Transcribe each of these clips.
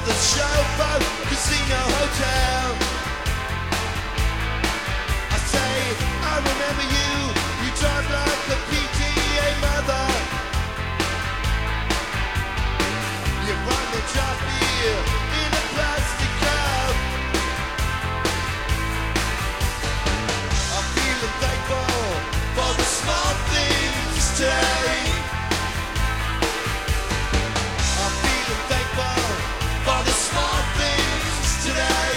the Showboat Casino Hotel. I say, I remember you, you drive like a PTA mother. You run the drop beer in a plastic cup. I'm feeling thankful for the small things today. I'm feeling thankful for the small things today.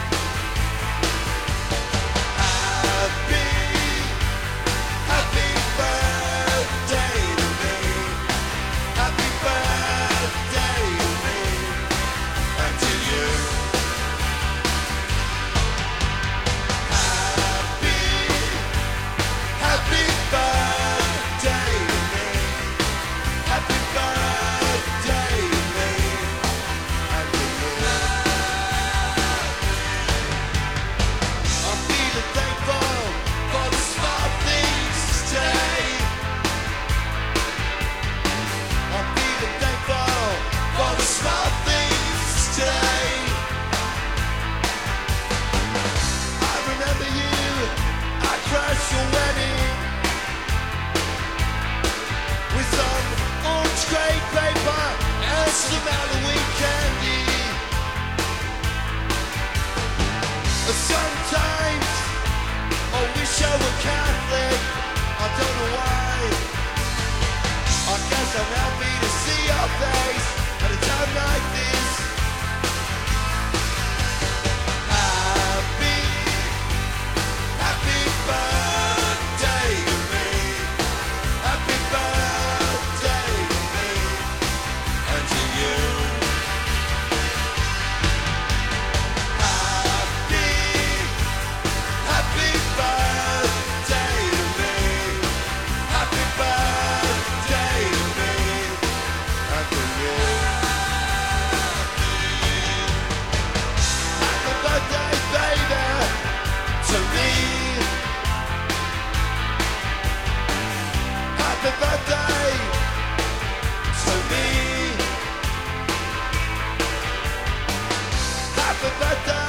Happy, happy birthday to me. Happy birthday to me and to you. Happy, happy birthday to me. Happy birthday to me and to you. I'm feeling thankful for the small things today. I'm feeling thankful for the small things today. I remember you, I crashed your wedding with some orange grey paper and some Halloween candy. Sometimes I wish I were Catholic, I don't know why. I guess I'm happy to see your face at a time like this. Happy, happy birthday to me. Happy birthday to me and to you. Happy, happy birthday to me. Happy birthday to me and to you. Happy birthday, baby, to me. Happy birthday to me. Happy birthday.